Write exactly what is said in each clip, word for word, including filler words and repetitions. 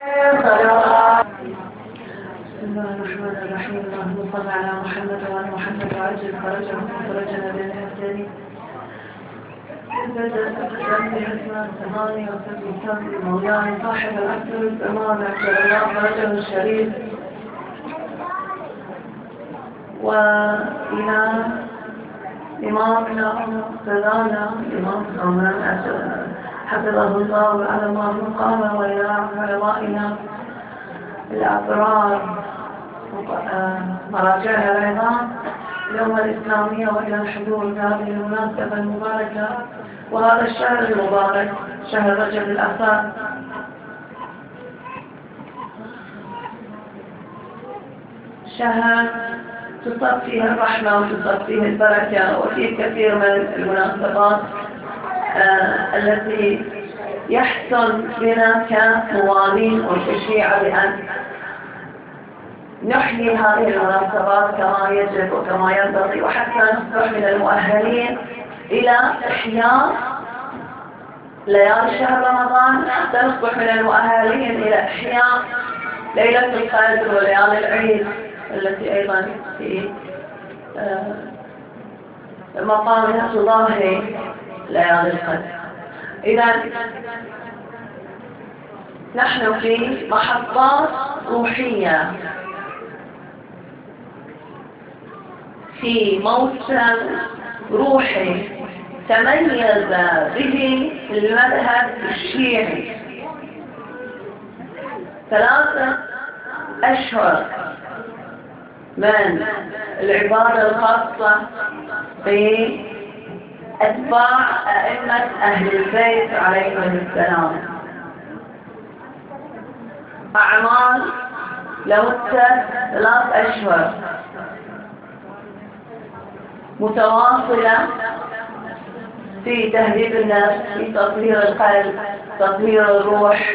بسم الله الرحمن الرحيم. اللهم صل على محمد وعلى محمد وعجل فرجه وفرجنا بالهدى بدأ تقدم بحسن الزمان وتبي مولاي صاحب العصر الزمان عجل الله فرجه الشريف، وإلى إمامنا ومقتدانا إمام صومان حفظه الله وعلى الله مقامه، وإلى علمائنا الأبرار مراجعها العظام الأمة الإسلامية، وإلى الحضور هذه المناسبة المباركة وهذا الشهر المبارك شهر رجب الأخير. شهر تصب فيه الرحمة وتصب فيه البركة، وفيه كثير من المناسبات آه التي يحصل بنا كموالين وكشيعة بأن نحيي هذه المناسبات كما يجب وكما ينبغي، وحتى نصبح من المؤهلين إلى إحياء ليالي شهر رمضان، حتى نصبح من المؤهلين إلى إحياء ليلة القدر وليالي العيد التي أيضا في مقامها تضاهي ليالي القدر. إذا نحن في محطات روحية، في موسم روحي تميز به المذهب الشيعي. ثلاثة أشهر من العبادة الخاصة بأتباع أئمة أهل البيت عليهم السلام، أعمال لمدة ثلاث أشهر متواصلة في تهذيب النفس، في تطهير القلب، تطهير الروح.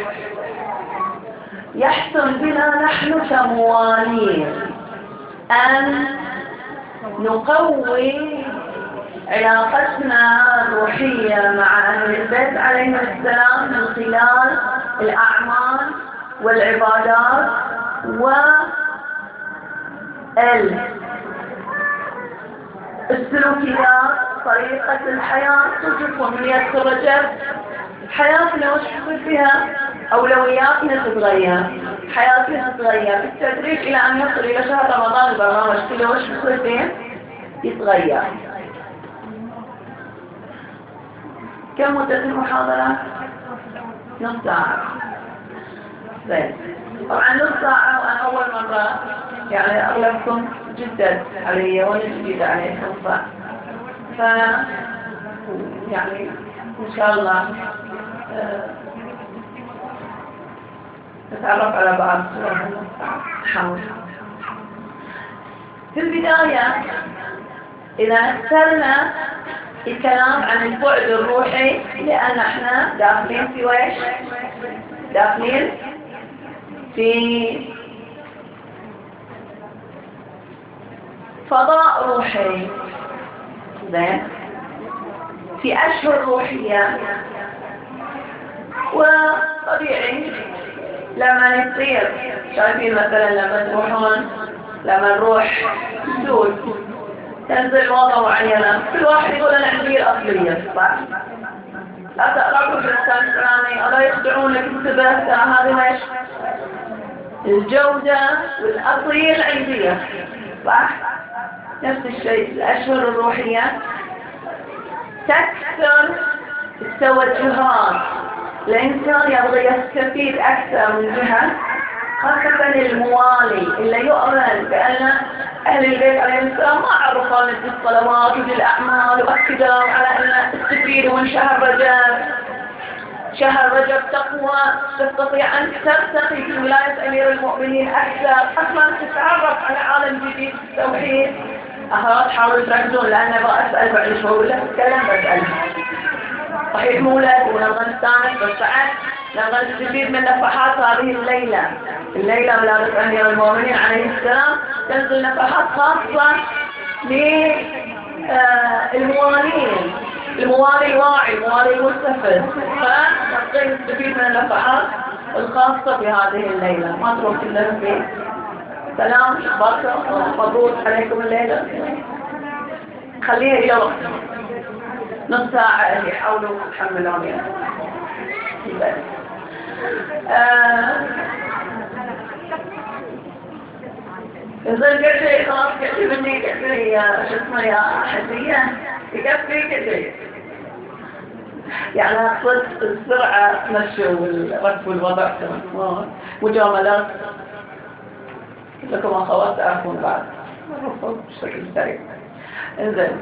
يحسن بنا نحن كموالين أن نقوي علاقتنا الروحية مع أهل البيت عليهم السلام من خلال الأعمال والعبادات والسلوكيات، طريقة الحياة. تشوفون من يدخل رجب حياتنا وش يصير فيها، أولوياتنا تتغير، حياتنا تتغير بالتدريج إلى أن يصل إلى شهر رمضان البرنامج كله وش يصير فيه يتغير. كم مدة المحاضرة؟ نص ساعة. زين، طبعا نص ساعة وأنا أول مرة يعني أغلبكم جدد علي وأنا جديدة عليكم، ف ف يعني إن شاء الله نتعرف على بعض. نحاول في البداية إذا أكثرنا الكلام عن البعد الروحي، لأن احنا داخلين في ويش؟ داخلين في فضاء روحي، زين، في أشهر روحية. وطبيعي لما نصير شايفين مثلا لما تروحون لما نروح سود تنزل وضع معينة، كل واحد يقول أنا عندي الأصلية، صح؟ لا تقربوا في الإنسان الفلاني، ألا يخدعونك، انتبه ترى هذه ايش؟ الجودة والأصلية العندية، صح؟ نفس الشيء الأشهر الروحية تكثر التوجهات، الإنسان يبغى يستفيد أكثر من جهة، خاصة الموالي اللي يؤمن بأن أهل البيت عليهم السلام ما عرفوا لنا بالصلوات وبالأعمال، وأكدوا على أن تستفيدوا من شهر رجب. شهر رجب تقوى، تستطيع أن ترتقي في ولاية أمير المؤمنين أكثر، أصلا تتعرف على عالم جديد في التوحيد. أخوات حاولوا تركزون لأن أبغى أسأل بعد شوي ولا أتكلم بسألها. صحيح مولد ونبغى نستانس، بس بعد نبغى نستفيد من نفحات هذه الليلة. الليلة ولادة أمير المؤمنين عليه السلام تنزل نفحات خاصة للموالين، الموالي الواعي، الموالي المستفد، فنبغى نستفيد من النفحات الخاصة في هذه الليلة. ما تروح كلها في سلام شخباركم مبروك عليكم الليلة. خليها إلى وقت نص ساعة اللي يحاولوا يحملون يعني. إذا قلت خلاص قلت مني قلت لي شو اسمه يا حسية يكفي قلت يعني أقصد السرعة مشوا والركب والوضع مجاملات لكم أخوات تعرفون بعد بشكل سريع. انزين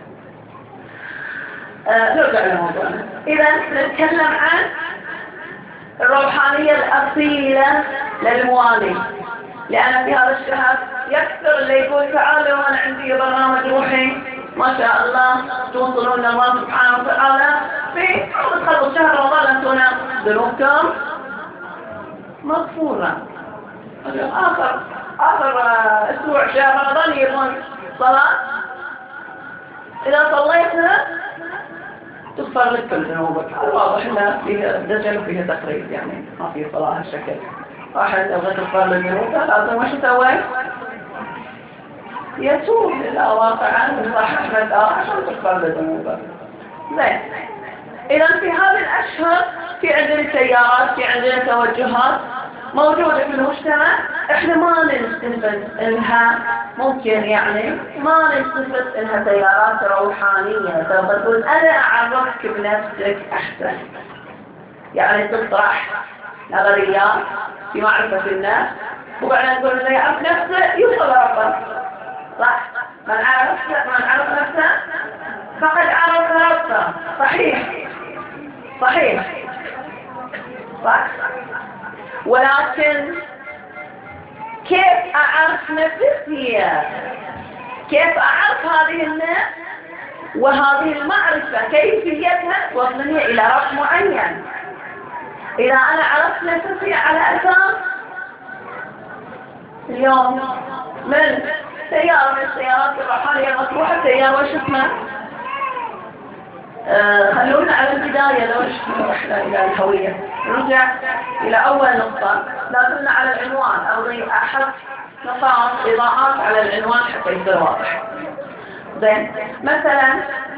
آه نرجع لموضوعنا. إذا نتكلم عن الروحانية الأصيلة للموالي، لأن في هذا الشهر يكثر اللي يقول تعالوا أنا عندي برنامج روحي ما شاء الله توصلون لله سبحانه وتعالى في تخلص شهر رمضان أنتم ذنوبكم مغفورة. آخر آخر أسبوع شهر رمضان يبون صلاة، إذا صليتها تغفر لك كل ذنوبك. الواضح أنها فيها دجل وفيها تقريب، يعني ما فيه صلاة هالشكل. واحد أبغى تغفر للذنوب لازم وش يسوي؟ يتوب إلى واقعا ويصحح مسألة عشان تغفر لذنوبه. زين، إذا في هذه الأشهر في عندنا سيارات، في عندنا توجهات موجودة في المجتمع، إحنا ما نستفد إنها ممكن يعني ما نستفد إنها سيارات روحانية. سوف تقول أنا أعرفك بنفسك أحسن، يعني تطرح نظريات في معرفة الناس، وبعدين نقول اللي يعرف نفسه يوصل ربه. صح؟ من عرف من عرف نفسه فقد عرف ربه. صحيح صحيح صح. ولكن كيف أعرف نفسي؟ كيف أعرف هذه النفس وهذه المعرفة كيفيتها توصلني إلى رب معين؟ إذا أنا عرفت نفسي على أساس اليوم من سيارة من السيارات الروحانية المطروحة، سيارة وش اسمها؟ آه خلونا على البداية لو رحنا إلى الهوية. نرجع إلى أول نقطة، لازلنا على العنوان. أرضي أحط نقاط إضاءات على العنوان حتى يصير واضح. زين، مثلا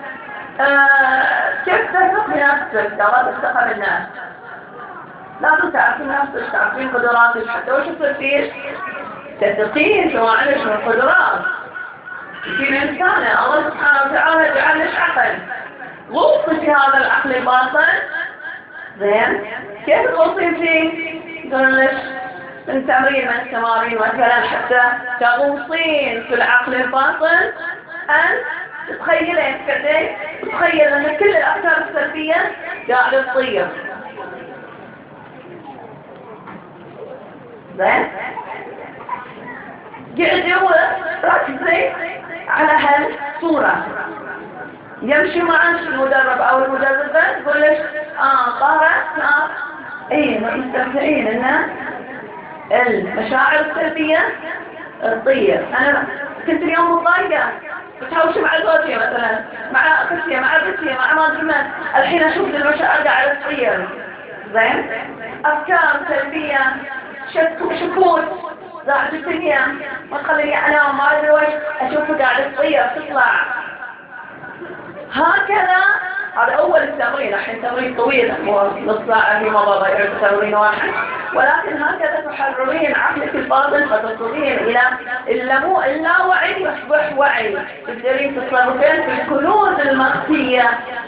آه كيف تثق بنفسك؟ ترى تثق بالناس لازم تعرفين نفسك، تعرفين قدراتك، حتى وش تصير فيك تثقين شو عندك من قدرات. في الإنسان الله سبحانه وتعالى جعل لك عقل، غوصي في هذا العقل الباطن. زين، كيف تغوصين فيه؟ يقول لك من تمرين من التمارين مثلا حتى تغوصين في العقل الباطن أن تتخيلين كذا، تتخيل أن كل الأفكار السلبية قاعدة تطير. زين، قاعد هو ركزي على هالصورة، يمشي معك المدرب أو المدربة تقول لك آه قارئ آه إيه مستمتعين إن المشاعر السلبية تطير. أنا كنت اليوم مضايقة بتحوش مع زوجي مثلا، مع أختي، مع بنتي، مع ما أدري من، الحين أشوف المشاعر قاعدة تطير. زين، أفكار سلبية، شك شكوت ضاعت الدنيا ما تخليني أنام، ما أدري وش، أشوفه قاعدة تطير تطلع. هكذا هذا أول التمرين. الحين تمرين طويل نص ساعة في مضى غير تمرين واحد، ولكن هكذا تحررين عقلك الباطن فتصلين إلى اللمو اللاوعي يصبح وعي، تقدرين تصرفين في الكنوز المخفية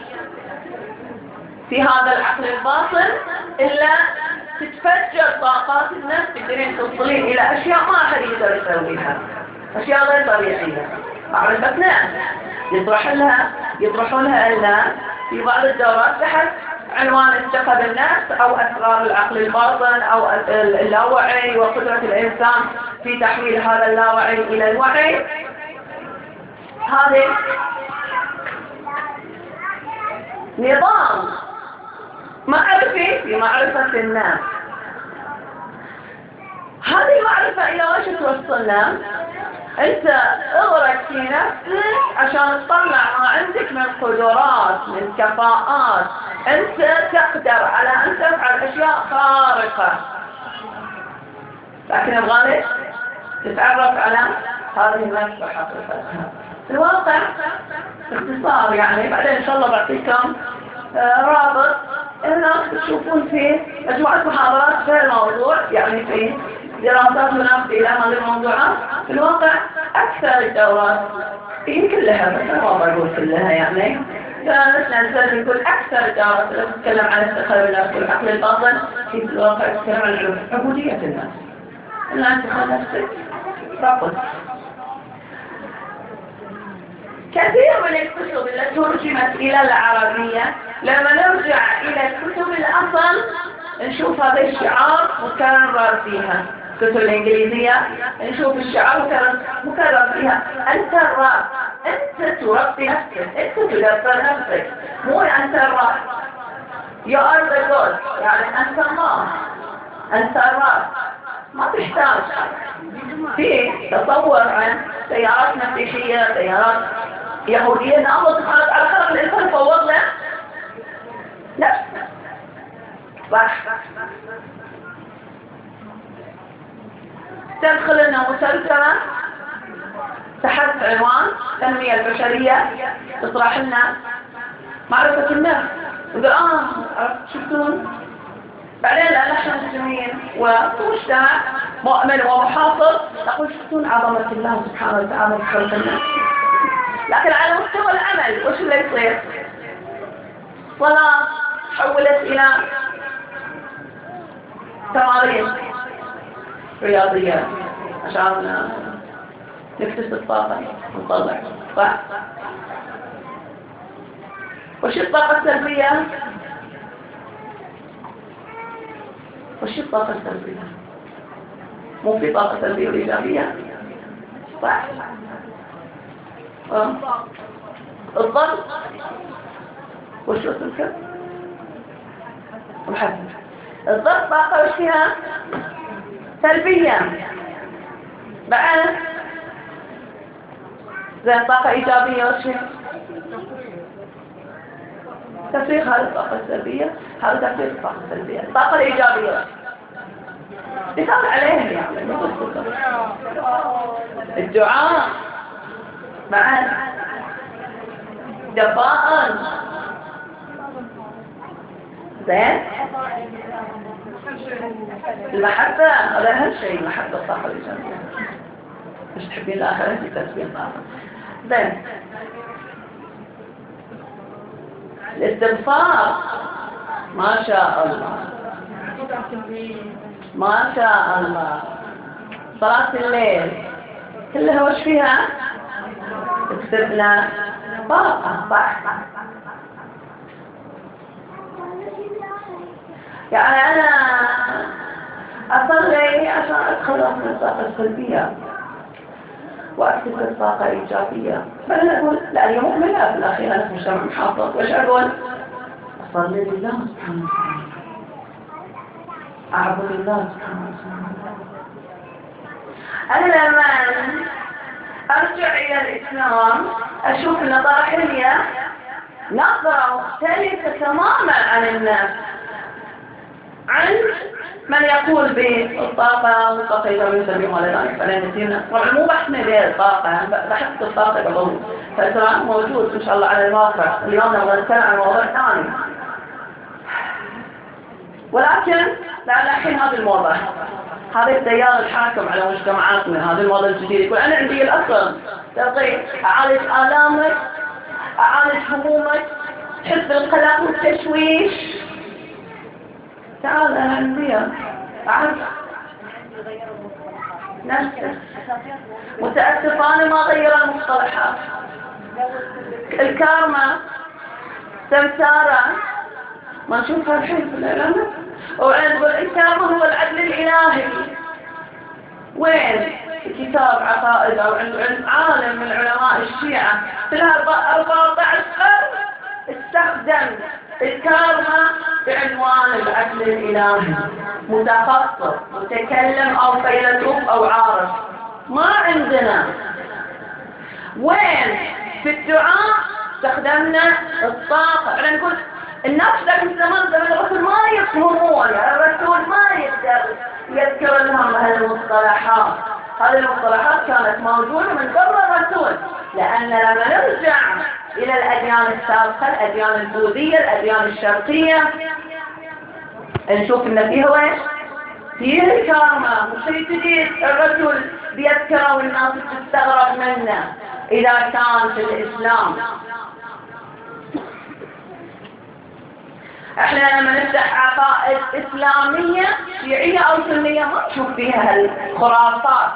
في هذا العقل الباطن، إلا تتفجر طاقات النفس، تقدرين توصلين إلى أشياء ما أحد يقدر يسويها، أشياء غير طبيعية. معرفة ناس يطرح لها يطرحون لها في بعض الدورات تحت عنوان الثقة بالنفس أو أسرار العقل الباطن أو اللاوعي وقدرة الإنسان في تحويل هذا اللاوعي إلى الوعي. هذه نظام معرفي في معرفة الناس. هذه المعرفة إلى وش توصلنا؟ أنت اغرق في نفسك عشان تطلع ما عندك من قدرات، من كفاءات، أنت تقدر على أن تفعل أشياء خارقة، لكن يبغالك تتعرف على هذه النفس وحقيقتها. في الواقع باختصار يعني، بعدين إن شاء الله بعطيكم رابط الناس تشوفون فيه مجموعة محاضرات في الموضوع، يعني في دراسات منافسة إلى هذه الموضوعات. في الواقع أكثر الدورات هي كلها، بس ما بقول كلها يعني، فنحن نقول أكثر الدورات اللي تتكلم عن استخدام النفس والعقل الباطن في الواقع تتكلم عن عبودية النفس. الآن تخيل نفسك رابط. كثير من الكتب التي ترجمت إلى العربية لما نرجع إلى الكتب الأصل نشوف هذا الشعار مكرر فيها. الكتب الإنجليزية نشوف الشعار مكرر, مكرر فيها. أنت الرب، أنت تربي نفسك، أنت تدبر نفسك، مو أنت الرب. You are the God، يعني أنت الله، أنت الرب. ما تحتاج في تصور عن تيارات مسيحية، تيارات يهودية، أن الله سبحانه وتعالى خلق الإنسان فوض له لا صح. تدخل لنا مسلسلة تحت عنوان التنمية البشرية، تطرح لنا معرفة النفس، ويقول آه شفتون بعدين لأن نحن مسلمين ومجتمع مؤمن ومحافظ نقول شفتون عظمة الله سبحانه وتعالى في خلق النفس. لكن على مستوى العمل وش اللي يصير؟ صلاة حولت إلى تمارين رياضية عشان نكتسب طاقة ونطلع، صح؟ وش الطاقة السلبية؟ وش الطاقة السلبية؟ مو في طاقة سلبية وإيجابية؟ صح؟ أه؟ الضغط وش اسمك؟ محمد. الضغط طاقة وش فيها؟ سلبية. بعد زي طاقة إيجابية وش فيها؟ تفريغ هذه الطاقة السلبية، هذا تفريغ الطاقة السلبية. الطاقة الإيجابية مثال عليها يعني الدعاء مع دفاء زين، المحبة هذا أهم شيء. المحبة الطاقة الإيجابية، مش تحبين الآخرين في تسبيح طاقة زين. الاستغفار ما شاء الله ما شاء الله. صلاة الليل كلها وش فيها؟ تكتب لنا طاقة، صح؟ يعني أنا أصلي عشان أتخلص من الطاقة السلبية وأكتسب طاقة إيجابية. فأنا أقول لا أنا مؤمنة في الأخير أنا في مجتمع محافظ، وإيش أقول؟ أصلي لله سبحانه وتعالى، أعبد الله سبحانه وتعالى. أنا لما أرجع إلى الإسلام أشوف النظرة حلية، نظرة مختلفة تماما عن الناس، عن من يقول بالطاقة والطاقة إذا يسمي ولا ذلك فلا نسينا. طبعا مو بحثنا بالطاقة، بحث الطاقة قبل فترة موجود إن شاء الله على الواقع. اليوم نبغى نتكلم عن موضوع ثاني، ولكن لأن الحين هذه الموضة، هذا التيار الحاكم على مجتمعاتنا، هذا الموضة الجديد يقول أنا عندي الأصل تقي أعالج آلامك، أعالج همومك، تحس بالقلق والتشويش، تعال أنا عندي أعرف نفسك. متأسفة أنا ما غير المصطلحات. الكارما سمسارة ما نشوفها الحين في الإعلانات، وعند الكارما هو العدل الإلهي. وين كتاب عقائد أو عند عالم من علماء الشيعة في أربعة عشر قرن استخدم الكارما بعنوان العدل الإلهي، متخصص متكلم أو فيلسوف أو عارف. ما عندنا. وين في الدعاء استخدمنا الطاقة. احنا نقول الناس ذاك الزمان زمن الرسول ما يفهمون، يعني الرسول ما يقدر يذكر لهم هالمصطلحات. هذه المصطلحات كانت موجودة من قبل الرسول، لأن لما نرجع إلى الأديان السابقة، الأديان البوذية، الأديان الشرقية، نشوف إن فيه وين؟ فيه الكرامة، مش شيء جديد الرسول بيذكره والناس تستغرب منه إذا كان في الإسلام. احنا لما نفتح عقائد إسلامية شيعية أو سنية ما نشوف فيها الخرافات.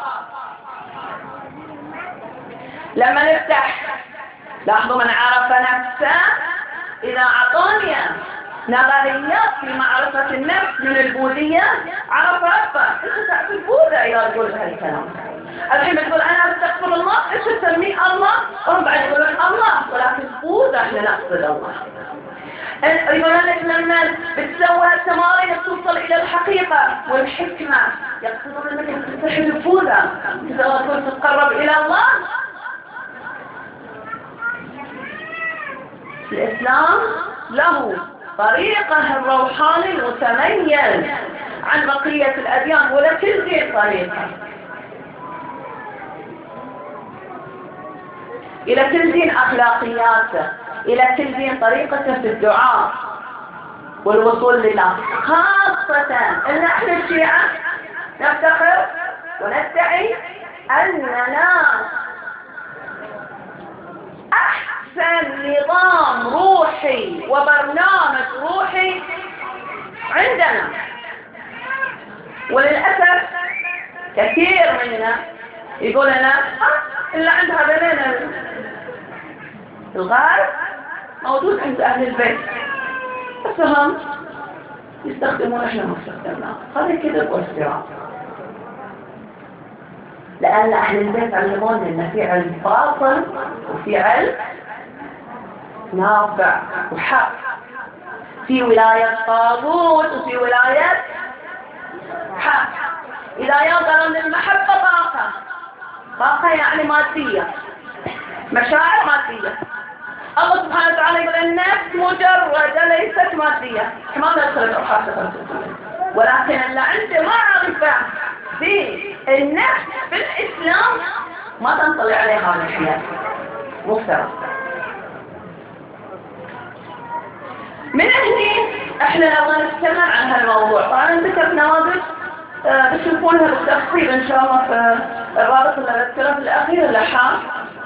لما نفتح، لاحظوا من عرف نفسه، إذا أعطاني نظريات في معرفة النفس من البوذية عرف ربه. إيش تعرف البوذا إذا تقول هالكلام؟ الحين تقول أنا أستغفر الله، إيش تسميه الله؟ هم بعد يقولون الله، ولكن البوذا إحنا نقصد الله. يقولون لك لما بتسوي التمارين توصل إلى الحقيقة والحكمة، يقصدون أنك تستحي البوذا تقول تتقرب إلى الله. الإسلام له طريقه الروحاني المتميز عن بقية الأديان، ولكل دين طريقة، إلى كل دين أخلاقياته، إلى كل دين طريقته في الدعاء والوصول لله. خاصة إن احنا الشيعة نفتخر وندعي أننا أحسن نظام روحي وبرنامج روحي عندنا. وللأسف كثير منا يقول لنا آه اللي عند هذين الغرب موجود عند أهل البيت، بس هم يستخدمون احنا ما استخدمناه. هذا كذب وافتراء، لأن أهل البيت علمونا إن في علم باطل وفي علم نافع وحق، في ولاية طاغوت وفي ولاية حق. إذا يقال أن المحبة طاقة، طاقة يعني مادية، مشاعر مادية. الله سبحانه وتعالى يقول النفس مجردة ليست مادية، ما ندخل الأبحاث الفلسفية، ولكن اللي عنده معرفة بالنفس بالإسلام ما تنطلع عليها هذه الحياة مفترض. من هنا احنا نبغى نتكلم عن هالموضوع. طبعا ذكرت نماذج آه بتشوفونها بالتفصيل ان شاء الله في الرابط اللي بذكره في الاخير اللي حاب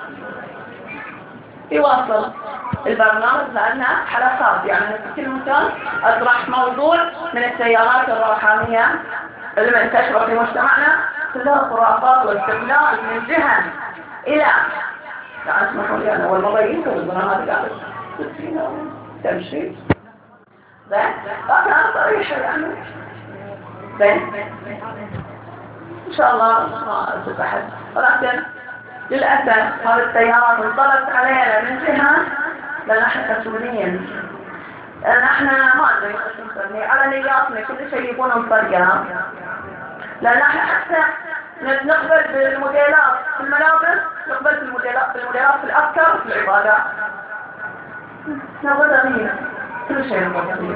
يواصل البرنامج، لأنها حلقات يعني في كل مكان أطرح موضوع من التيارات الروحانية اللي منتشرة في مجتمعنا، كلها خرافات واستغلال من جهة إلى، يعني اسمحوا لي أنا أول مرة يمكن البرنامج قاعد تمشي زين، لكن أنا صريحة يعني زين إن شاء الله ما أتبحث. ولكن للأسف هذه التيارات انطلت علينا من جهة، لأن احنا كسوريين نحن ما ادري ايش نسميه، على نياتنا كل شيء يبونه مفرقة، لأن احنا حتى نقبل بالموديلات في الملابس، نقبل بالموديلات بالموديلات في الأفكار في العبادات، نبغى تغيير، كل شيء نبغى تغيير.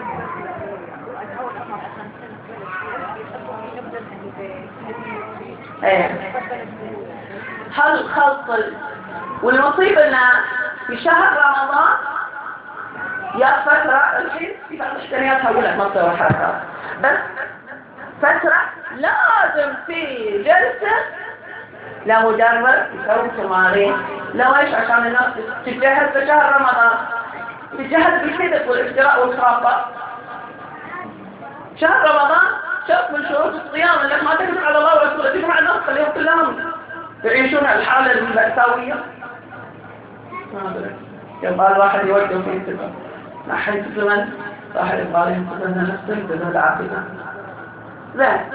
ايه هل خلط والمصيبة ان في شهر رمضان يا فترة الحين في بعض الشركات هقولك ما تصير حركات، بس فترة لازم في جلسة لمدرب يسوي تمارين، لو ايش؟ عشان الناس تتجهز في شهر رمضان، تتجهز بالكذب والافتراء والخرافات. شهر رمضان شوف من شروط الصيام انك ما تكذب على الله ورسوله، تجمع الناس اليوم كلهم يعيشون الحالة المأساوية. ما أدري يبقى الواحد يوجه في انتباه، لا حيث من واحد يبقى ينتبه لنفسه ينتبه لعقيدته. زين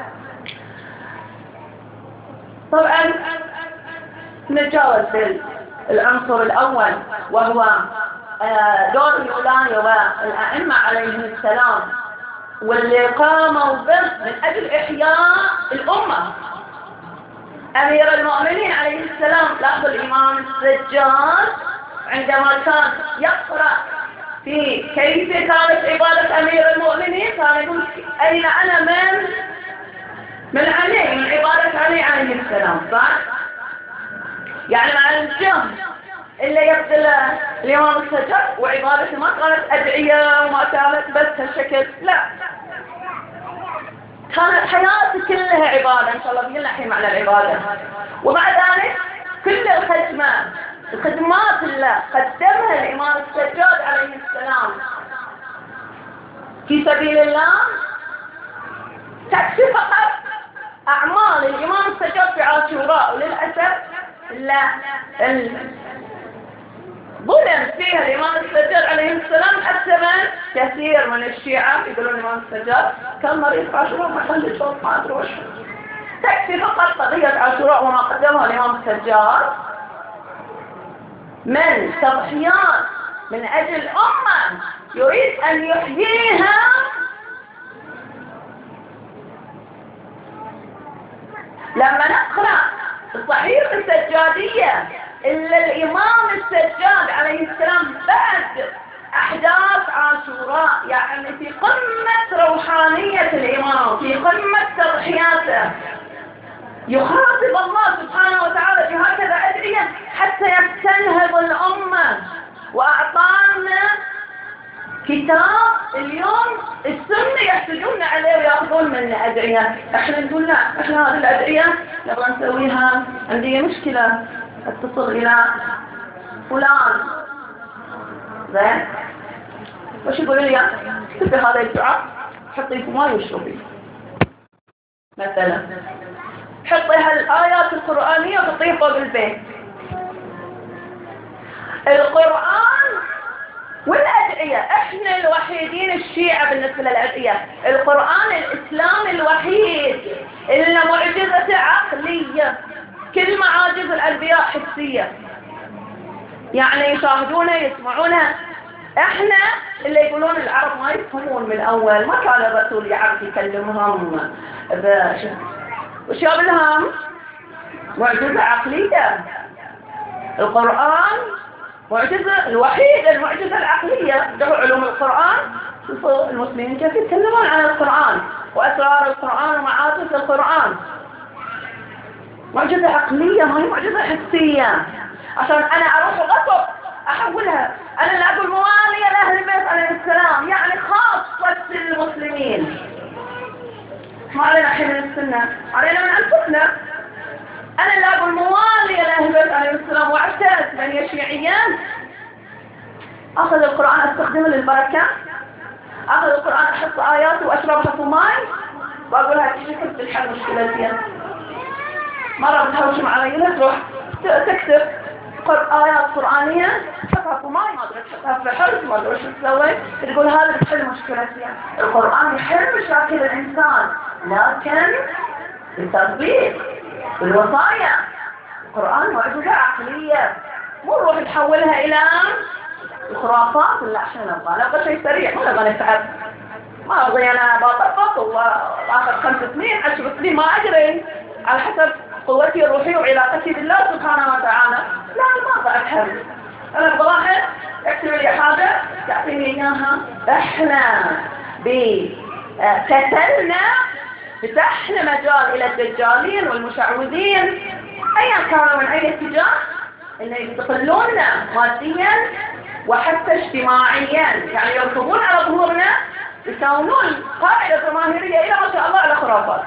طبعا نتجاوز العنصر الأول وهو دور الولاية والأئمة عليهم السلام، واللي قاموا به من أجل إحياء الأمة. أمير المؤمنين عليه السلام، لاحظوا الإمام السجاد عندما كان يقرأ في كيف كانت عبادة أمير المؤمنين، كان يقول أين أنا من من علي، من عبادة علي عليه السلام. صح؟ يعني مع الجهل اللي يبذل الإمام السجاد وعبادته ما كانت أدعية وما كانت بس هالشكل، لا، كانت حياته كلها عبادة. إن شاء الله بيقولنا الحين معنى العبادة. ومع ذلك كل الخدمة الخدمات اللي قدمها الإمام السجاد عليه السلام في سبيل الله تكفي فقط أعمال الإمام السجاد في عاشوراء. وللأسف لا ظلم فيها الإمام السجاد عليه السلام أكثر من كثير من الشيعة يقولون الإمام السجاد كان مريض في عاشوراء ما خلي صوت ما أدري وش. تكفي فقط قضية عاشوراء وما قدمها الإمام السجاد من تضحيات من أجل أمة يريد أن يحييها لما نقرأ الصحيفة السجادية إلا الإمام السجاد عليه السلام بعد أحداث عاشوراء يعني في قمة روحانية الإمام في قمة تضحياته يخاطب الله سبحانه وتعالى بهكذا أدعية حتى يستنهض الأمة. وأعطانا كتاب اليوم السنة يحتجون عليه ويأخذون منه أدعية. احنا نقول لا، احنا هذه الأدعية نبغى نسويها، عندي مشكلة اتصل إلى فلان زين وش يقول لي؟ اكتبي هذا الدعاء حطي في ماء واشربي مثلا، حطي هالآيات القرآنية وحطيها فوق البيت. القرآن والأدعية احنا الوحيدين الشيعة بالنسبة للأدعية. القرآن الإسلامي الوحيد اللي معجزة عقلية، كل معاجز الأنبياء حسية يعني يشاهدونه يسمعونه. احنا اللي يقولون العرب ما يفهمون من أول، ما كان الرسول يعرف يكلمهم وش يابلهم معجزة عقلية. القرآن معجزة الوحيد المعجزة العقلية. له علوم القرآن، شوفوا المسلمين كيف يتكلمون عن القرآن وأسرار القرآن ومعاجز القرآن. معجزة عقلية ما هي معجزة حسية. عشان أنا أروح غصب أحولها، أنا اللي أقول موالية لأهل البيت عليه السلام يعني خاصة المسلمين، ما علينا حين من السنة، علينا من أنفسنا. أنا اللي أقول موالية لأهل البيت عليه السلام واعترف بأني شيعيان. أخذ القرآن أستخدمه للبركة، أخذ القرآن أحط آياته وأشربها في ماي وأقولها كيف تحل مشكلتي. مرة بتهوشم علي لا تروح تكتب آيات قرآنية تحطها في ماي ما أدري تحطها في حرز ما أدري وش تسوي، تقول هذا بتحل مشكلتي. القرآن يحل مشاكل الإنسان لكن بالتطبيق بالوصايا. القرآن معجزة عقلية، مو نروح نحولها إلى الخرافات. لا احنا نبغى نبغى شيء سريع، ما نبغى نتعب. ما أبغي أنا بطبط وآخر خمس سنين عشر سنين ما أدري على حسب قوتي الروحية وعلاقتي بالله سبحانه وتعالى. لا ما أبغى أتحرك، أنا أبغى واحد يكتب لي حاجة تعطيني إياها. إحنا بكتلنا فتحنا مجال إلى الدجالين والمشعوذين أيا كانوا من أي اتجاه إن يستقلوننا ماديا وحتى اجتماعيا، يعني يركبون على ظهورنا يكونون قاعدة جماهيرية إلى ما شاء الله على خرافات.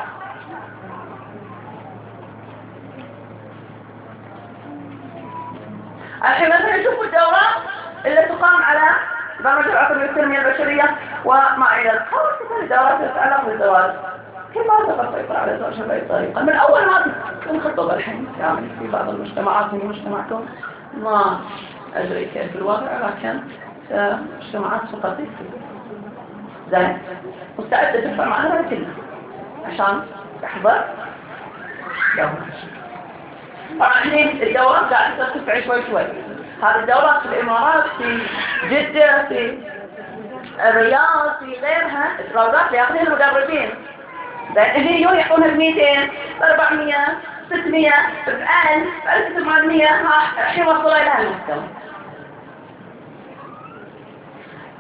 الحين مثلا نشوف الدورات اللي تقام على برنامج العقل والتنمية البشرية وما إلى ذلك. الدورات تتعلق بالزواج كيف ما تقدر تسيطر على الزواج بأي طريقة من أول ما تنخطب. الحين يعني في بعض المجتمعات من مجتمعكم ما أدري كيف الوضع، لكن مجتمعات سقطية زين مستعدة تدفع معها كلها عشان تحضر دورة. طبعا الحين الدورات قاعدة ترتفع شوي شوي. هذه الدورات في الإمارات في جدة في الرياض في غيرها الدورات ياخذين المدربين هي يوم يعطونها بمئتين بأربعمية ستمية بألف بألف ثمانمية الحين وصلوا إلى هالمستوى.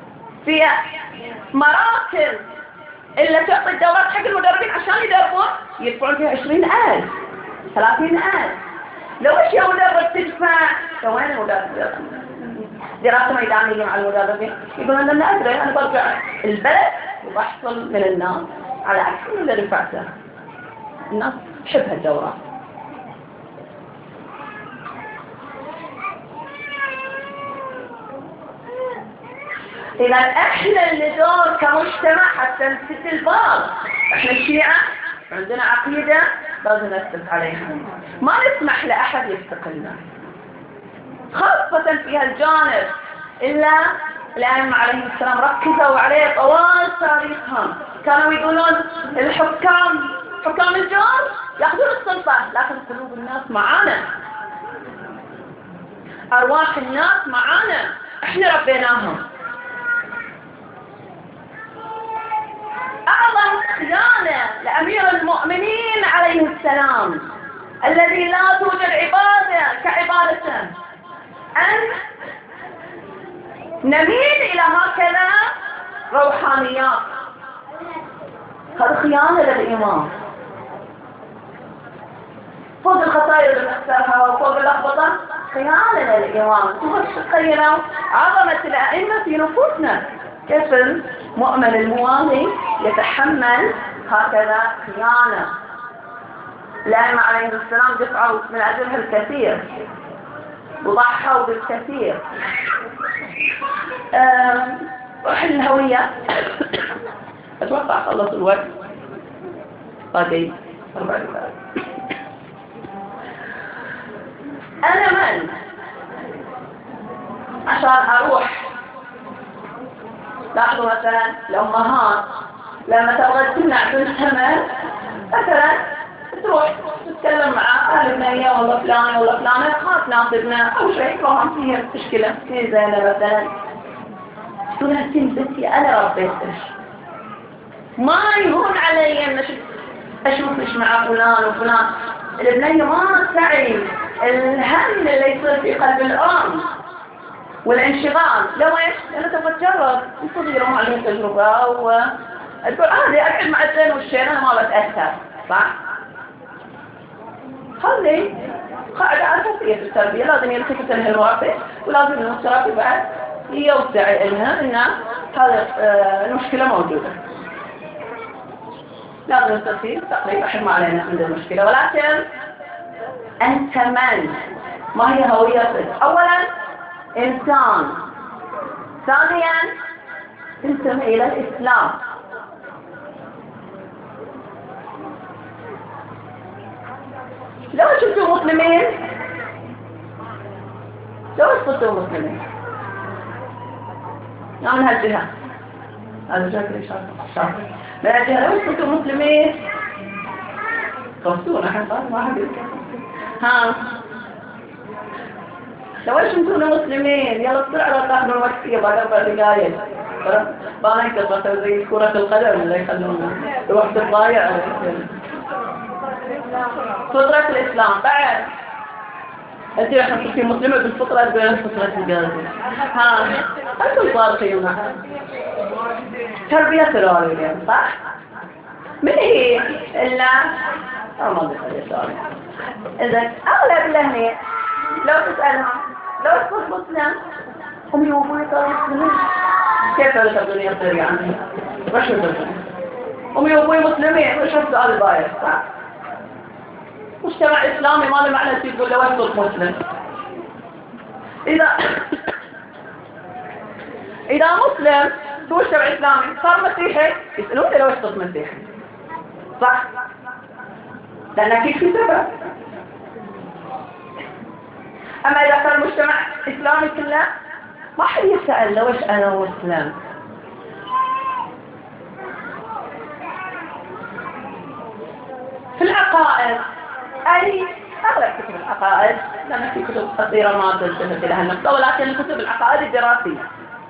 في مراكز إلا تعطي الدورات حق المدربين عشان يدربون يدفعون فيها عشرين ألف ثلاثين ألف. لو إيش يا مدرب تدفع؟ وين المدرب؟ دراسة ميدانية مع المدربين يقولون أنا أدري أنا برجع البلد وبحصل من الناس على أكثر من اللي دفعته. الناس تحب هالدورات. إذا إحنا اللي دور كمجتمع حتى نسد الباب. إحنا الشيعة عندنا عقيدة لازم نثبت عليها، ما نسمح لأحد يستقلنا، خاصة في هالجانب إلا الأئمة عليهم السلام ركزوا عليه طوال تاريخهم. كانوا يقولون الحكام حكام الجار يأخذون السلطة، لكن قلوب الناس معانا، أرواح الناس معانا، إحنا ربيناهم. أعظم خيانة لأمير المؤمنين عليه السلام الذي لا توجد عبادة كعبادته أن نميل إلى هكذا روحانيات. هذا خيانة للإمام. فوق الخطايا اللي نختارها وفوق اللخبطة خيانة للإمام. تخيلوا عظمة الأئمة في نفوسنا، كيف المؤمن الموالي يتحمل هكذا خيانة. الأئمة عليهم السلام دفعوا من أجلها الكثير وضحوا بالكثير. روح الهوية أتوقع خلص الوقت باقي أربع دقائق. أنا من عشان أروح لاحظوا مثلا الأمهات لما تبغى تمنع بنتها مثلا تروح تتكلم مع أهل ابنية والله فلانة والله فلانة خاف ناصبنا أو شيء فهم فيها مشكلة في زينة مثلا تقول لها بنتي أنا ربيتش، ما يهون علي أن أشوفش مع فلان وفلان. الابنية ما تعي الهم اللي يصير في قلب الأم والانشغال. لو ايش؟ لأنه تبغى تجرب صغيرة ما عليها تجربة وتقول عادي أقعد مع الزين والشين أنا ما بتأثر، صح؟ خلي قاعدة أساسية في التربية، لازم يلتفت لها الواقع ولازم المتربي بعد يوسع إلها إن هذه المشكلة موجودة. لازم الترتيب تقريبا إحنا ما علينا عند المشكلة، ولكن أنت من؟ ما هي هويتك؟ أولا إنسان، ثانيا تنتمي إلى الإسلام. لو شفتوا مسلمين لو شفتوا مسلمين يعني من هالجهة هذا شكل إن شاء الله من هالجهة لو شفتوا مسلمين قصونا حقا ما حد ها لو شفتونا مسلمين يلا بسرعة تاخذوا الوقت فيه بعد أربع دقايق ما نكتب زي كرة القدم اللي يخلونا الوقت الضايع. فطرة الإسلام بعد أنت راح تصير مسلمة بالفطرة بين فطرة الجازة. ها أنتم صارخين تربية الوالدين صح؟ من هي إلا أو ما بخلي سؤال. إذا أغلب الأهل لو تسألهم لو تصير مسلم هم يوبوا يصيروا مسلمين كيف لو تبدون يصير يعني؟ وش تبدون؟ هم يوبوا مسلمين وش السؤال البايع صح؟ مجتمع إسلامي ما له معنى تقول له وش صرت مسلم. إذا إذا مسلم في مجتمع إسلامي صار مسيحي يسألونه لو وش صرت مسيحي صح؟ لأن أكيد في سبب. أما إذا صار مجتمع إسلامي كله ما حد يسأل لو وش أنا مسلم. في العقائد أي أغلب كتب العقائد لأن في كتب قصيرة ما تلتفت لها النقطة ولكن الكتب العقائد الدراسية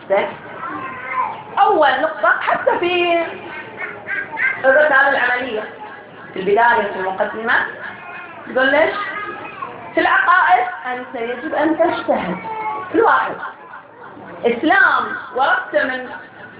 أول نقطة حتى في الرسالة العملية في البداية في المقدمة تقول ليش في العقائد أنت يجب أن تجتهد. كل واحد إسلام ورثت من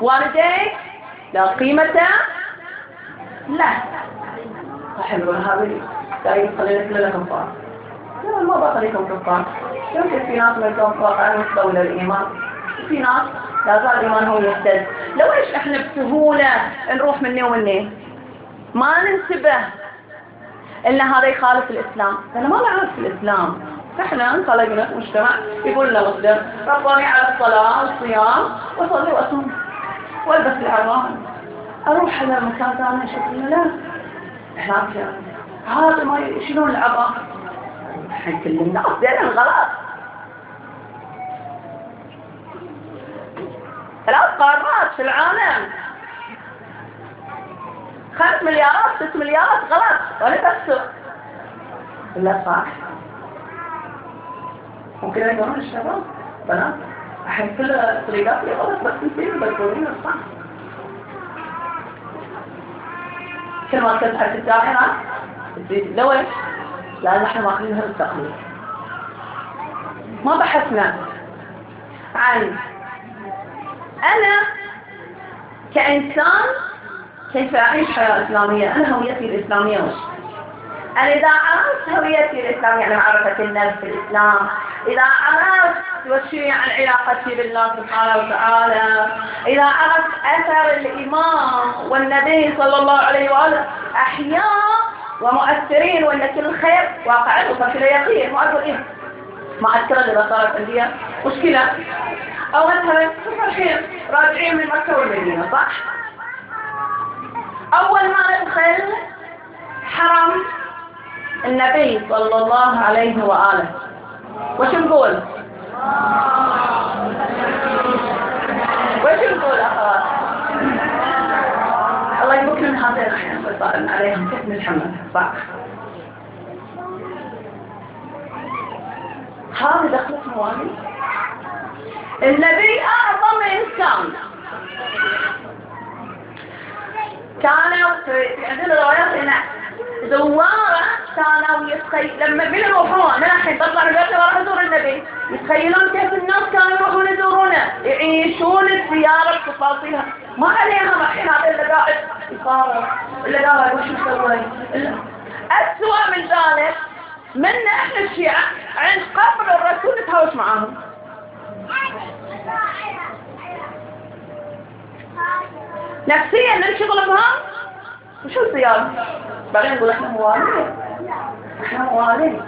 والديك لا قيمة لا. صاحب هذه دايما خلينا كلنا كفار. لا ما بخليكم كفار. يمكن في ناس منكم فاقعين مستوى للإيمان، وفي ناس لا زال الإيمان هو يهتز. لو إيش إحنا بسهولة نروح مني ومني ما ننتبه إن هذا يخالف الإسلام. أنا ما نعرف الإسلام. إحنا انخلقنا في مجتمع يقول لنا مسلم رباني على الصلاة والصيام وصلي وأصوم والبس العران. أروح على مكان ثاني أشوف إنه لا هناك هذا ما يشيلون العباء. الحين كل الناس دينا غلط. ثلاث قارات في العالم، خمس مليارات ست مليارات غلط ولا تفسر ولا صح. ممكن يقولون الشباب بنات الحين كل طريقات غلط بس نسير بتقولين الصح. كل ما تبحث الدائرة تزيد لوش لأن احنا ماخذينها بالتقليد. ما بحثنا عن أنا كإنسان كيف أعيش حياة إسلامية. أنا هويتي الإسلامية وش؟ أنا إذا عرفت هويتي الإسلامية يعني معرفة النفس في الإسلام، إذا عرفت وش يعني علاقتي بالله سبحانه وتعالى، إذا عرفت أثر الإمام والنبي صلى الله عليه وآله أحياء ومؤثرين وأن كل خير واقع وصل إلى يقين. ما أقول إيه ما أذكر إذا صارت عندي مشكلة أو مثلا الحين راجعين من مكة والمدينة صح؟ أول ما ندخل حرم النبي صلى الله عليه وآله وش نقول؟ وش نقول أخوات؟ الله يبكي من هذين الأحيان ويطالن عليهم كيف نتحمل صح؟ هذه دخلت موالي النبي أعظم إنسان. كانوا في عندنا روايات إن زوارة كانوا يتخيل لما بيروحون أنا الحين بطلع من بيتنا وراح أزور النبي يتخيلون كيف الناس كانوا يروحون يزورونه يعيشون الزيارة بتفاصيلها ما عليها الحين هذا اللي قاعد يقارب اللي قاعد وش مسوي. أسوأ من ذلك من احنا الشيعة عند قبر الرسول نتهاوش معاهم. نفسيا ننشغل بها وشو الزيارة بعدين نقول احنا موالين احنا موالين.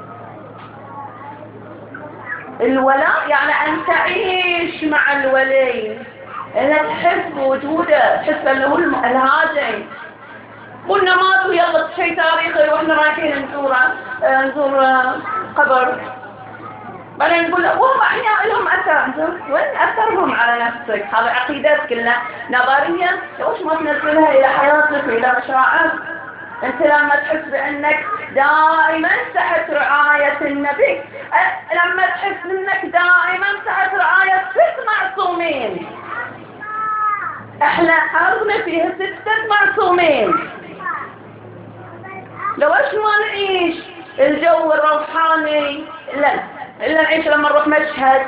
الولاء يعني ان تعيش مع الولي، انك تحس بوجوده، تحس انه هو الهادي. قلنا ماتوا يلا شيء تاريخي واحنا رايحين نزور نزور قبر بعدين نقول وهم احياء لهم اثر. وين اثرهم على نفسك؟ هذا عقيدتك كلها نظريه وش ما تنزلها الى حياتك والى مشاعرك. انت لما تحس بانك دائما تحت رعايه النبي، لما تحس انك دائما تحت رعايه ست معصومين، احنا ارضنا فيها ستة معصومين، لو ايش ما نعيش الجو الروحاني لا إلا نعيش لما نروح مشهد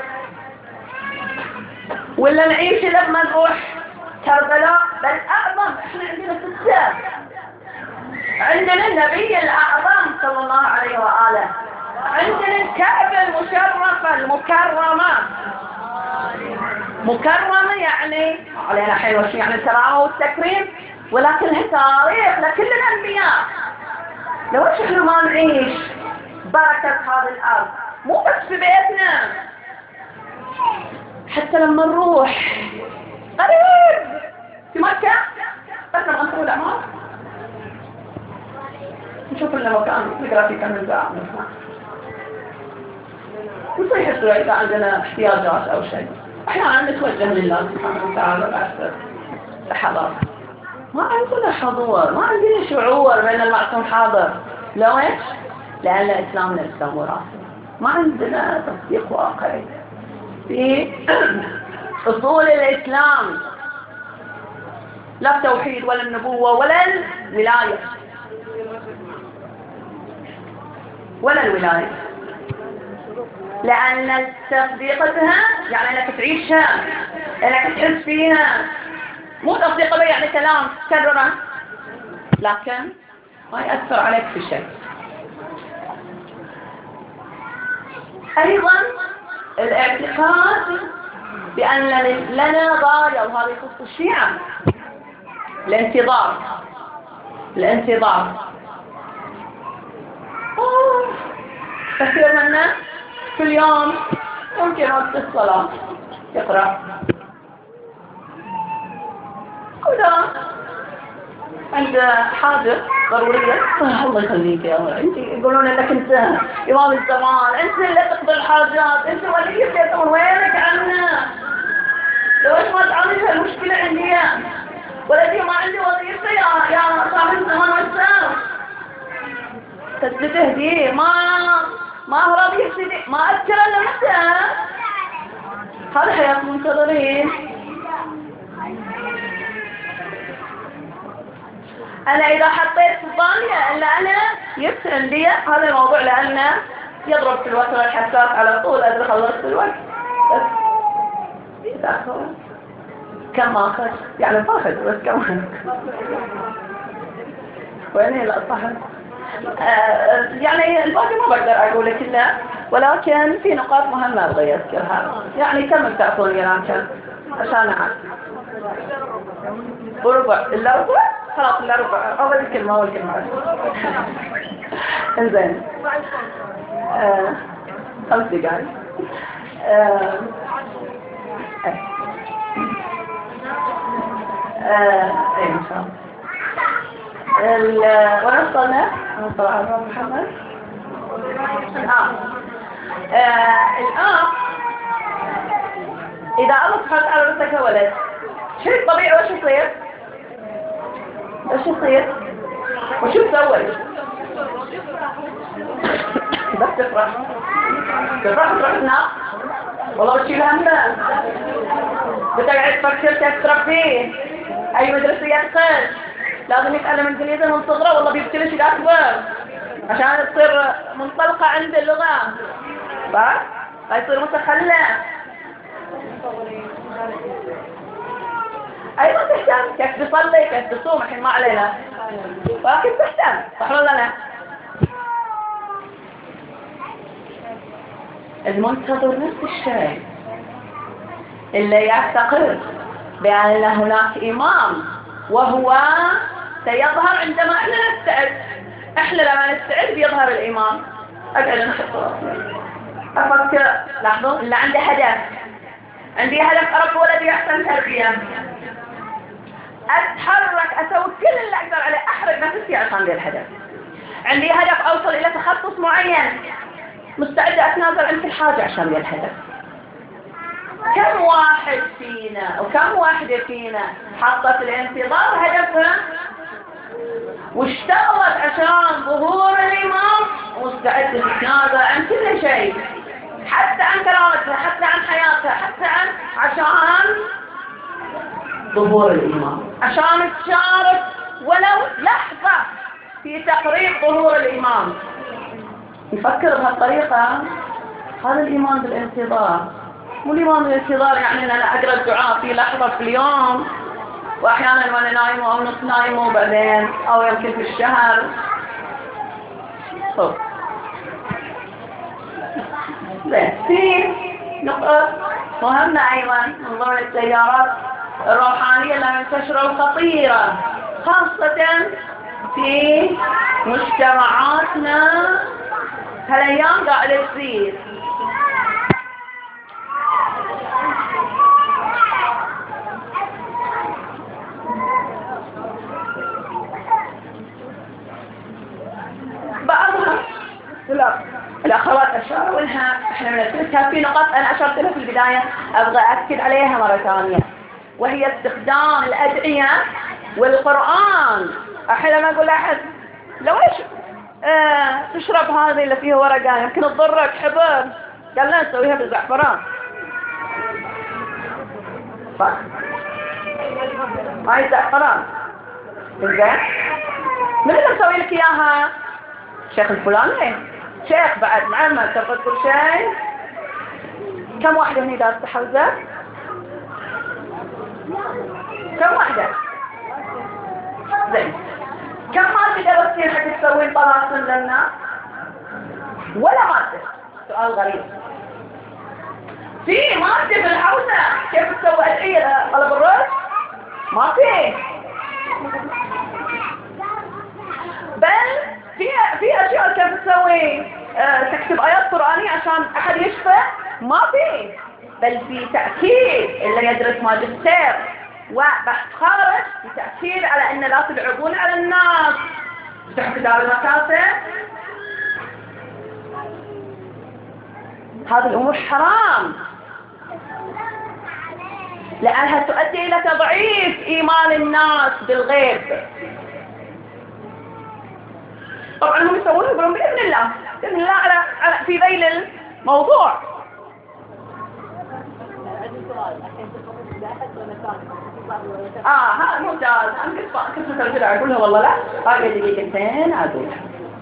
ولا نعيش لما نروح كربلاء. بل أعظم إحنا عندنا ستة، عندنا النبي الأعظم صلى الله عليه وآله، عندنا الكعبة المشرفة المكرمة. مكرمة يعني علينا حين وش يعني الكرامة والتكريم، ولكن لها تاريخ لكل الأنبياء. لو إيش إحنا ما نعيش بركة هذه الأرض مو بس في بيتنا، حتى لما نروح قريب في مكة بس نبغى نسوي الأعمال نشوف لنا مكان نقرأ فيه كم نزاع نسمع نصيح السؤال إذا عندنا احتياجات أو شيء. أحيانا نتوجه لله سبحانه وتعالى بعد الحضر. ما عندنا حضور، ما عندنا شعور بأن المعصوم حاضر. لو إيش؟ لأن إسلامنا إسلام وراثي، ما عندنا تصديق واقعي في أصول الإسلام، لا التوحيد ولا النبوة ولا الولاية ولا الولاية. لأن تصديقتها يعني أنك تعيشها، أنك تحس فيها، مو تصديق يعني كلام كرره، لكن ما يأثر عليك في شيء. أيضا الاعتقاد بأن لنا غاية، وهذا يخص الشيعة، الانتظار. الانتظار أوه. كثير منا كل يوم يمكن وقت الصلاة يقرأ ولا عند حاجة ضرورية، الله يخليك يا الله، انت يقولون لك انت امام الزمان، انت اللي تقضي الحاجات، انت ولي الشيطان، وينك عنا؟ ليش ما تعالج المشكلة عندي؟ ولدي ما عندي وظيفة يا يا صاحب الزمان والسلام. تهدي ما ما هو راضي يهدي، ما أذكر الا متى. هذا حياة منتظرين. أنا إذا حطيت في بالي إلا أنا يفتن لي هذا الموضوع، لأنه يضرب في الوتر الحساس على طول، أدري خلصت الوقت بس يتأخر. كم آخر؟ يعني صاحب بس كم آخر؟ وين لا صاحب؟ آه يعني الباقي ما بقدر أقول لك إلا، ولكن في نقاط مهمة أبغى أذكرها. يعني كم تعطوني لكن عشان أعرف. وربع إلا ربع؟ خلاص إلا ربع، أول كلمة أول كلمة. إنزين. آه خمس دقائق. آه آه أي إن شاء الله. وين وصلنا؟ وصل على محمد. آه. آه الآن إذا الله سبحانه وتعالى رزقك ولد، شيء طبيعي وش يصير؟ وش يصير؟ وشو تسوي؟ بس تفرح تفرح تروح تنام؟ والله بتشيل همه، بتقعد تفكر كيف تربيه، أي مدرسة يدخل، لازم يتعلم إنجليزي من صغره، والله بيبتلش الأكبر عشان تصير منطلقة عند اللغة، صح؟ فيصير متخلف. أيضا تهتم كيف تصلي كيف تصوم، الحين ما علينا، ولكن تهتم، صح ولا لا؟ المنتظر نفس الشيء، اللي يعتقد بأن هناك إمام وهو سيظهر عندما احنا نستعد. احنا لما نستعد بيظهر الإمام. أقعد نخطط أفكر، لاحظوا اللي عنده هدف، عندي هدف أربي ولدي أحسن تربية، أتحرك أسوي كل اللي أقدر عليه، أحرق نفسي عشان ذي الهدف. عندي هدف أوصل إلى تخصص معين، مستعدة أتنازل عن كل حاجة عشان ذي الهدف. كم واحد فينا وكم واحدة فينا حطت الانتظار هدفها واشتغلت عشان ظهور الإمام، ومستعدة تتنازل عن كل شيء، حتى عن كرامتها، حتى عن حياتها، حتى عن عشان ظهور الإمام، عشان تشارك ولو لحظة في تقريب ظهور الإمام. نفكر بهالطريقة. هذا الإيمان بالانتظار، مو الإيمان بالانتظار يعني أن أنا أقرأ الدعاء في لحظة في اليوم، وأحيانا وأنا نايمة أو نص نايمة وبعدين أو يمكن في الشهر. طب زين، في نقطة مهمة أيضا من ضمن التيارات الروحانية المنتشرة الخطيرة، خاصة في مجتمعاتنا هالأيام قاعدة تصير. بعضها لا الأخوات أشاروا لها، احنا بنتركها في نقاط أنا أشرت لها في البداية أبغى أكد عليها مرة ثانية، وهي استخدام الأدعية والقرآن. أحيانا ما أقول أحد لو إيش آه تشرب هذه اللي فيها ورقة يمكن تضرك حبر، قال لا نسويها بالزعفران، صح؟ هاي زعفران زين، من اللي مسوي لك إياها؟ شيخ الفلاني، شيخ بعد معمر تاخذ كل شيء. كم واحدة هني دارت تحوزة؟ كم واحدة؟ زين كم مادة درستين حتى تسوين طلاسم للناس؟ ولا مادة. سؤال غريب. في مادة في الحوزة كيف تسوي أدعية طلب الرز؟ ما في. بل في في أشياء كيف تسوي أه تكتب آيات قرآنية عشان أحد يشفى؟ ما في. بل في تأكيد اللي يدرس ماجستير وبحث خارج في تأكيد على أن لا تلعبون على الناس. افتحوا كتاب المكاسب. هذه الأمور حرام لأنها تؤدي إلى تضعيف إيمان الناس بالغيب. طبعا هم يسوون يقولون بإذن الله بإذن الله على, على في ذيل الموضوع. اه ها ممتاز. انا كنت كنت متردده اقول لها والله لا باقي دقيقتين اقولها.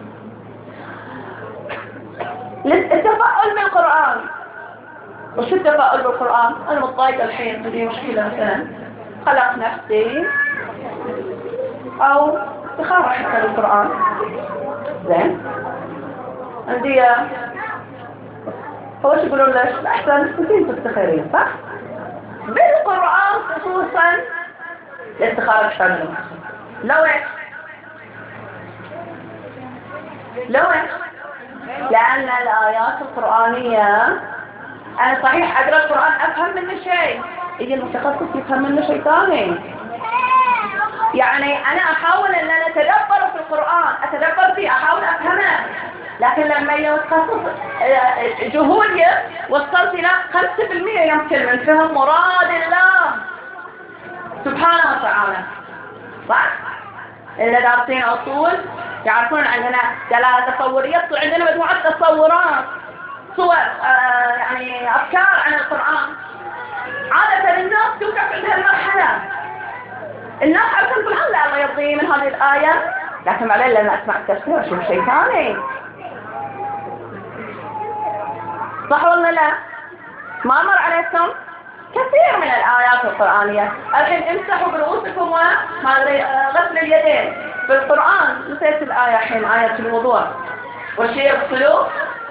التفاؤل بالقرآن. وش التفاؤل بالقرآن؟ انا متضايقه الحين عندي مشكله مثلا خلق نفسي او تخاف حتى بالقرآن. زين عندي هو شو يقولون ليش احسن تكونين تفتخرين صح؟ بالقرآن خصوصا الاستخارة الشاملة. لو ايش؟ لو ايش؟ لأن الآيات القرآنية أنا صحيح أقرأ القرآن أفهم منه شيء، يجي المتخصص يفهم منه شيء ثاني. يعني أنا أحاول أن أنا أتدبر في القرآن، أتدبر فيه، أحاول أفهمه، لكن لما يتخصص جهودي وصلت إلى خمسة بالمئة يمكن من فهم مراد الله سبحانه وتعالى. صح؟ اللي دارسين أصول يعرفون عندنا دلالة تصورية، عندنا مجموعة تصورات صور آه يعني أفكار عن القرآن. عادة الناس توقف عند هالمرحلة. الناس عارفين القرآن لا الله يرضي من هذه الآية، لكن بعدين لما أسمع التفسير أشوف شيء ثاني. صح ولا لا؟ ما مر عليكم كثير من الآيات القرآنية. الحين امسحوا برؤوسكم وغسل اليدين في القرآن. نسيت الآية الحين آية الوضوء. والشيء اغسلوا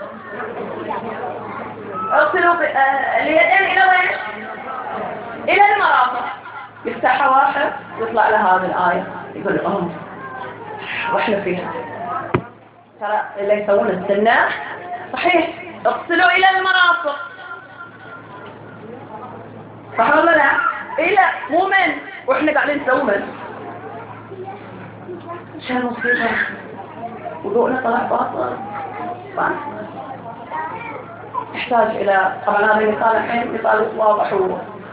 اغسلوا اليدين إلى وين؟ إلى المرافق. يفتحها واحد يطلع له هذه الآية يقول لهم واحنا فيها ترى اللي يسوون السنة صحيح اغسلوا إلى المرافق. صح ولا لا؟ إلى مو من وإحنا قاعدين نسوي من شو المصيبة؟ وضوءنا طلع باطل. صح؟ يحتاج إلى طبعا هذا المثال الحين مثال واضح هو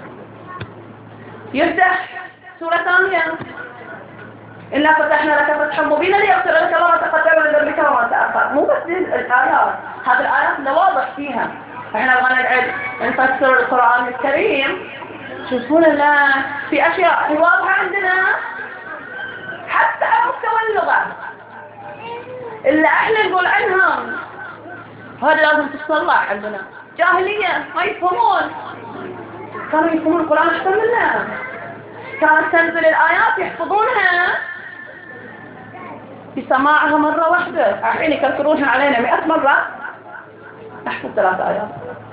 يفتح سورة ثانية إنا فتحنا لك فتحا مبينا ليغفر لك الله ما تقدم من ذنبك وما تأخر. مو بس الآيات، هذه الآيات اللي واضح فيها. احنا نبغى نقعد نفسر القرآن الكريم شوفون لا في أشياء واضحة عندنا حتى على مستوى اللغة اللي احنا نقول عنها هذا لازم تصلح. عندنا جاهلية ما يفهمون، كانوا يفهمون القرآن أحسن منا، كانت تنزل الآيات يحفظونها بسماعها مرة واحدة. الحين يكررونها علينا مئة مرة نحفظ ثلاث آيات.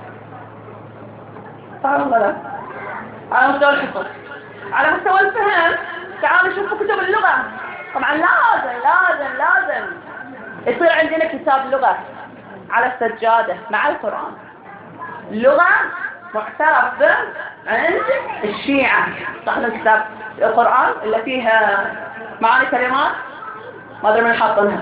صح ولا لا؟ على مستوى الحفظ. على مستوى الفهم تعالوا شوفوا كتب اللغة. طبعا لازم لازم لازم يصير عندنا كتاب لغة على السجادة مع القرآن. لغة معترف به عند الشيعة. صح كتاب القرآن اللي فيها معاني كلمات ما أدري من حاطنها.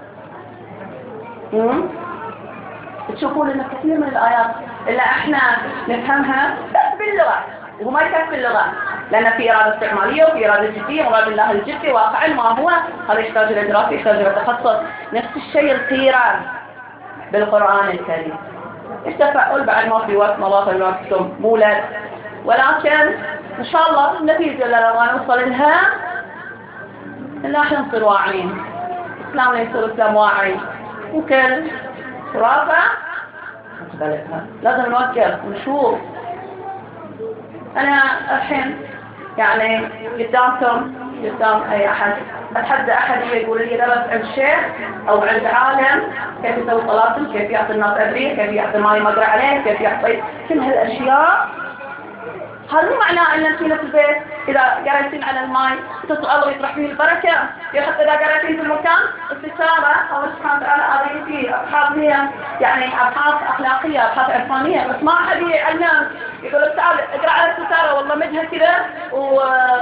تشوفون إن كثير من الآيات اللي إحنا نفهمها بس باللغة وما يكفي اللغة، لأن في إرادة استعمالية وفي إرادة جدية مراد الله الجدي واقعا ما هو هذا يحتاج إلى دراسة يحتاج إلى تخصص. نفس الشيء القيرة بالقرآن الكريم. التفاؤل بعد ما في وقت مضاف الوقت مولد، ولكن إن شاء الله النتيجة اللي نبغى نوصل لها إن احنا نصير واعيين. إسلامنا يصير إسلام واعي وكل خرافة نقبلها. لازم نوقف ونشوف. أنا الحين يعني قدامكم قدام اي احد اتحدى احد يقول لي درس عند شيخ او عند عالم كيف يسوي طلاسم، كيف يعطي الناس ابريه، كيف يعطي ماي مقرى عليه، كيف يعطي كل هالاشياء. هذا مو معناه ان انت في البيت اذا قريتين على الماي تسأل الله يطرح فيه البركه، حتى اذا قريتين في المكان استشاره الله سبحانه وتعالى هذه في ابحاث هي يعني ابحاث اخلاقيه ابحاث عرفانيه، بس ما احد يعلم يقول لك تعال اقرا على الستاره والله مجهه كذا و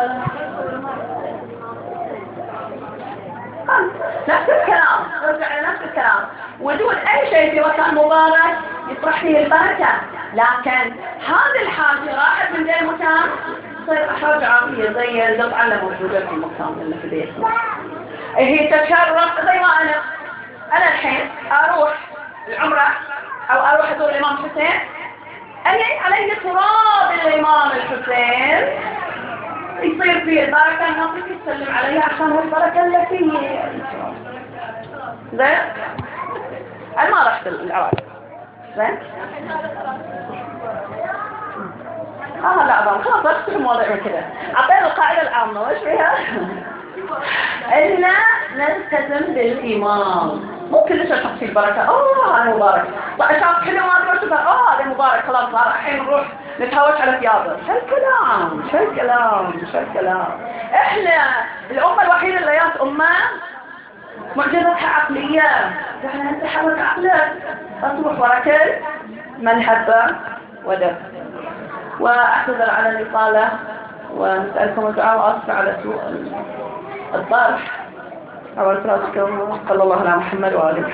نفس الكلام نرجع إلى نفس الكلام ودون أي شيء في مكان مبارك يطرح فيه البركة. لكن هذه الحاجة راحت من ذا المكان تصير حاجة عادية زي القطعة اللي موجودة في المكان اللي في بيت. هي تشرف زي ما أنا أنا الحين أروح العمرة أو أروح أزور الإمام الحسين، أنا علي تراب الإمام الحسين يصير فيه البركة، الناس تسلم عليها عشان البركة اللي فيه. زين؟ أنا ما رحت العراق. زين؟ آه لا أظن خلاص رحت في مواضيع كذا. أعطينا القاعدة العامة وش فيها؟ إلا نلتزم بالإمام. مو كل شيء تحصيل بركة. آه هذا مبارك. طيب شاف حلو ما أدري وش آه هذا مبارك خلاص صار الحين نروح نتهوش على ثيابه. شو الكلام؟ شو الكلام؟ شو الكلام؟ إحنا الأمة الوحيدة اللي جات أمة معجزتها عقلية. إحنا أنت حرك عقلك أصبح بركة من حبه ودف. وأعتذر على الإطالة ونسألكم الدعاء وأصف على سوء الطرح. أول صلاتكم صلى الله على محمد وآله.